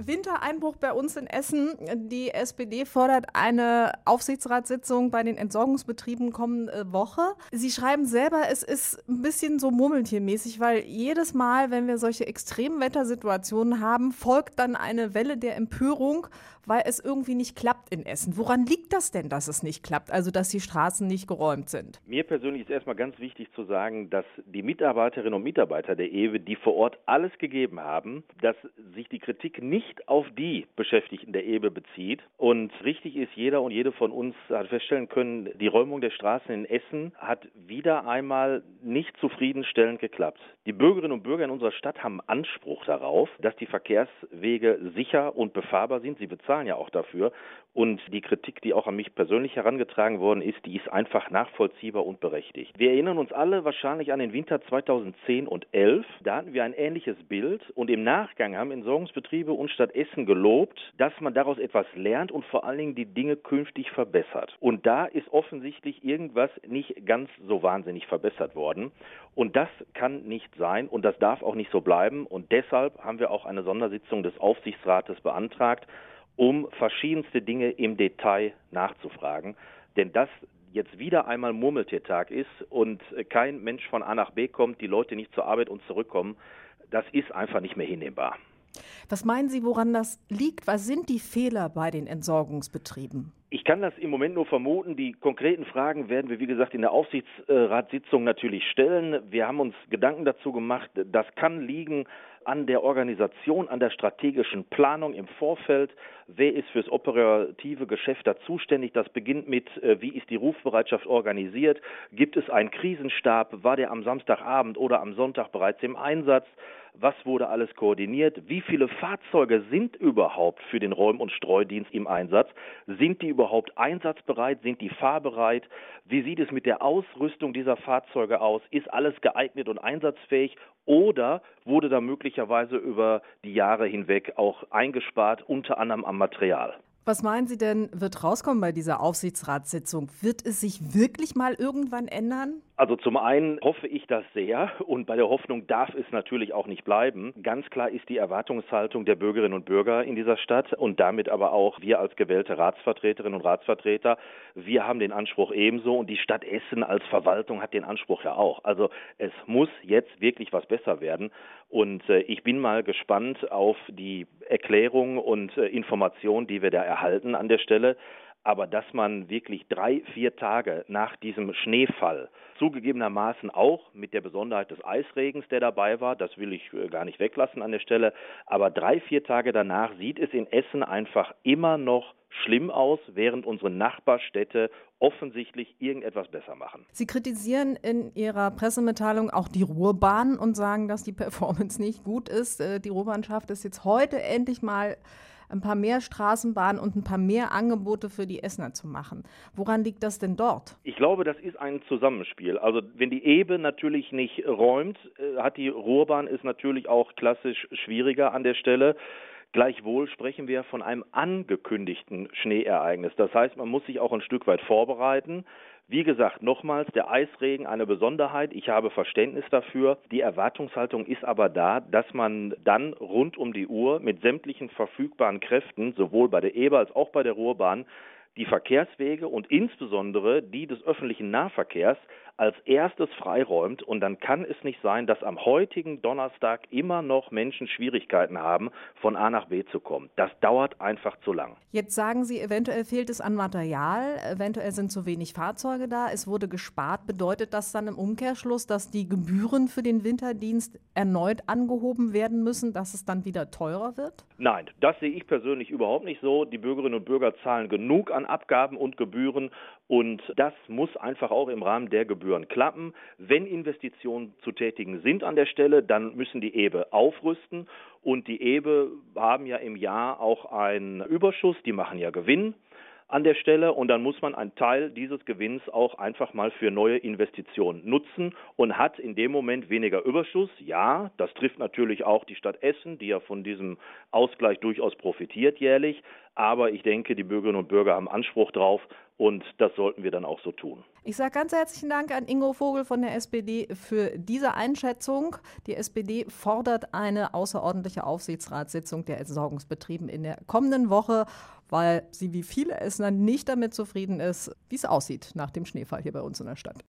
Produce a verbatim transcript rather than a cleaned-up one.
Wintereinbruch bei uns in Essen. Die S P D fordert eine Aufsichtsratssitzung bei den Entsorgungsbetrieben kommende Woche. Sie schreiben selber, es ist ein bisschen so murmeltiermäßig, weil jedes Mal, wenn wir solche Extremwettersituationen haben, folgt dann eine Welle der Empörung, weil es irgendwie nicht klappt in Essen. Woran liegt das denn, dass es nicht klappt, also dass die Straßen nicht geräumt sind? Mir persönlich ist erstmal ganz wichtig zu sagen, dass die Mitarbeiterinnen und Mitarbeiter der E W E, die vor Ort alles gegeben haben, dass sich die Kritik nicht auf die Beschäftigten der E W E bezieht. Und richtig ist, jeder und jede von uns hat feststellen können, die Räumung der Straßen in Essen hat wieder einmal nicht zufriedenstellend geklappt. Die Bürgerinnen und Bürger in unserer Stadt haben Anspruch darauf, dass die Verkehrswege sicher und befahrbar sind. Sie bezahlen ja auch dafür. Und die Kritik, die auch an mich persönlich herangetragen worden ist, die ist einfach nachvollziehbar und berechtigt. Wir erinnern uns alle wahrscheinlich an den Winter zweitausendzehn und elf. Da hatten wir ein ähnliches Bild und im Nachgang haben Entsorgungsbetriebe und Stadt Essen gelobt, dass man daraus etwas lernt und vor allen Dingen die Dinge künftig verbessert. Und da ist offensichtlich irgendwas nicht ganz so wahnsinnig verbessert worden. Und das kann nicht sein und das darf auch nicht so bleiben. Und deshalb haben wir auch eine Sondersitzung des Aufsichtsrates beantragt, um verschiedenste Dinge im Detail nachzufragen. Denn das jetzt wieder einmal Murmeltiertag ist und kein Mensch von A nach B kommt, die Leute nicht zur Arbeit und zurückkommen, das ist einfach nicht mehr hinnehmbar. Was meinen Sie, woran das liegt? Was sind die Fehler bei den Entsorgungsbetrieben? Ich kann das im Moment nur vermuten. Die konkreten Fragen werden wir, wie gesagt, in der Aufsichtsratssitzung natürlich stellen. Wir haben uns Gedanken dazu gemacht. Das kann liegen an der Organisation, an der strategischen Planung im Vorfeld. Wer ist fürs operative Geschäft da zuständig? Das beginnt mit, wie ist die Rufbereitschaft organisiert? Gibt es einen Krisenstab? War der am Samstagabend oder am Sonntag bereits im Einsatz? Was wurde alles koordiniert? Wie viele Fahrzeuge sind überhaupt für den Räum- und Streudienst im Einsatz? Sind die überhaupt einsatzbereit? Sind die fahrbereit? Wie sieht es mit der Ausrüstung dieser Fahrzeuge aus? Ist alles geeignet und einsatzfähig? Oder wurde da möglicherweise über die Jahre hinweg auch eingespart, unter anderem am Material? Was meinen Sie denn, wird rauskommen bei dieser Aufsichtsratssitzung? Wird es sich wirklich mal irgendwann ändern? Also zum einen hoffe ich das sehr und bei der Hoffnung darf es natürlich auch nicht bleiben. Ganz klar ist die Erwartungshaltung der Bürgerinnen und Bürger in dieser Stadt und damit aber auch wir als gewählte Ratsvertreterinnen und Ratsvertreter. Wir haben den Anspruch ebenso und die Stadt Essen als Verwaltung hat den Anspruch ja auch. Also es muss jetzt wirklich was besser werden und äh, ich bin mal gespannt auf die Erklärung und äh, Informationen, die wir da erhalten an der Stelle. Aber dass man wirklich drei, vier Tage nach diesem Schneefall, zugegebenermaßen auch mit der Besonderheit des Eisregens, der dabei war, das will ich gar nicht weglassen an der Stelle, aber drei, vier Tage danach sieht es in Essen einfach immer noch schlimm aus, während unsere Nachbarstädte offensichtlich irgendetwas besser machen. Sie kritisieren in Ihrer Pressemitteilung auch die Ruhrbahn und sagen, dass die Performance nicht gut ist. Die Ruhrbahn schafft es jetzt heute endlich mal, ein paar mehr Straßenbahnen und ein paar mehr Angebote für die Essener zu machen. Woran liegt das denn dort? Ich glaube, das ist ein Zusammenspiel. Also wenn die E W E natürlich nicht räumt, hat die Ruhrbahn es natürlich auch klassisch schwieriger an der Stelle. Gleichwohl sprechen wir von einem angekündigten Schneeereignis. Das heißt, man muss sich auch ein Stück weit vorbereiten. Wie gesagt, nochmals, der Eisregen eine Besonderheit. Ich habe Verständnis dafür. Die Erwartungshaltung ist aber da, dass man dann rund um die Uhr mit sämtlichen verfügbaren Kräften, sowohl bei der E W E als auch bei der Ruhrbahn, die Verkehrswege und insbesondere die des öffentlichen Nahverkehrs als erstes freiräumt. Und dann kann es nicht sein, dass am heutigen Donnerstag immer noch Menschen Schwierigkeiten haben, von A nach B zu kommen. Das dauert einfach zu lang. Jetzt sagen Sie, eventuell fehlt es an Material, eventuell sind zu wenig Fahrzeuge da, es wurde gespart. Bedeutet das dann im Umkehrschluss, dass die Gebühren für den Winterdienst erneut angehoben werden müssen, dass es dann wieder teurer wird? Nein, das sehe ich persönlich überhaupt nicht so. Die Bürgerinnen und Bürger zahlen genug an Abgaben und Gebühren und das muss einfach auch im Rahmen der Gebühren klappen. Wenn Investitionen zu tätigen sind an der Stelle, dann müssen die E W E aufrüsten und die E W E haben ja im Jahr auch einen Überschuss, die machen ja Gewinn an der Stelle und dann muss man einen Teil dieses Gewinns auch einfach mal für neue Investitionen nutzen und hat in dem Moment weniger Überschuss. Ja, das trifft natürlich auch die Stadt Essen, die ja von diesem Ausgleich durchaus profitiert jährlich, Aber ich denke, die Bürgerinnen und Bürger haben Anspruch drauf und das sollten wir dann auch so tun. Ich sage ganz herzlichen Dank an Ingo Vogel von der S P D für diese Einschätzung. Die S P D fordert eine außerordentliche Aufsichtsratssitzung der Entsorgungsbetrieben in der kommenden Woche, weil sie wie viele Essener nicht damit zufrieden ist, wie es aussieht nach dem Schneefall hier bei uns in der Stadt.